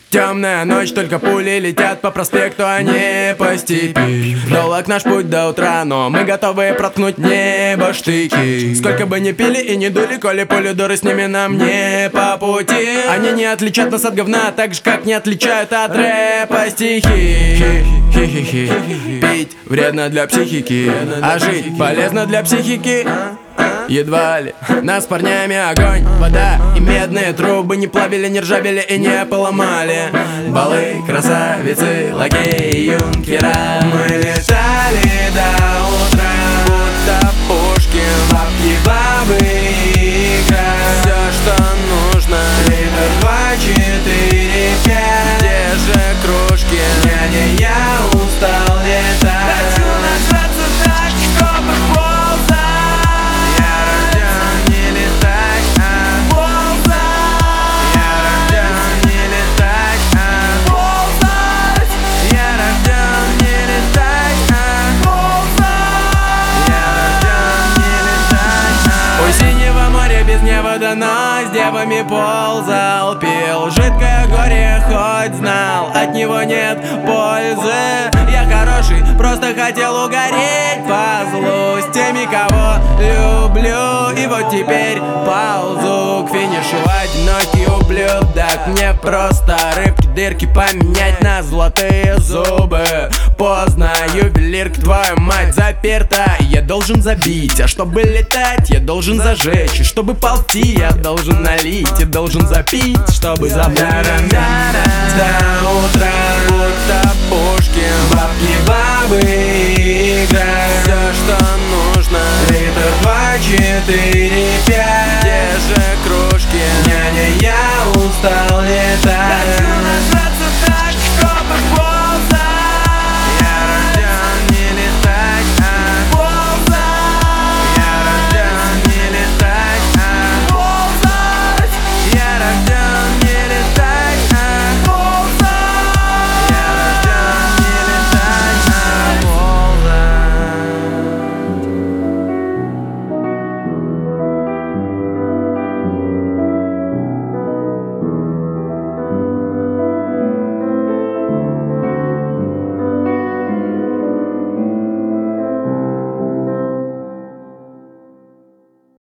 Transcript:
Темная ночь, только пули летят по проспекту, а не по степи. Долг наш путь до утра, но мы готовы проткнуть небо штыки. Сколько бы ни пили и не дули, коли пули дуры, с ними нам не по пути. Они не отличат нас от говна, так же как не отличают от рэпа стихи. Хи-хи-хи. Пить вредно для психики, а жить полезно для психики. Едва ли нас с парнями огонь, вода и медные трубы не плавили, не ржавели и не поломали. Балы, красавицы, лакеи, юнкера. Мы летали до утра, будто Пушкин, бабки, бабы, игра. Все, что нужно, литр, 2, 4, 5. Те же кружки, няня, я устал летать. Хочу нажаться так, чтобы ползать. Но с девами ползал, пил жидкое горе, хоть знал, от него нет пользы. Я хороший, просто хотел угореть по злу с теми, кого люблю. И вот теперь ползу к финишу, одинокий ублюдок. Мне просто рыбки, дырки поменять на золотые зубы. Поздно, ювелирка, твою мать, заперта. Я должен забить, а чтобы летать, я должен зажечь. И чтобы ползти, я должен налить и должен запить, чтобы забыть. До утра, будто Пушкин, бабки, бабы, игра. Все, что нужно, литр, 2, 4, 5. Те же кружки, няня, я устал летать.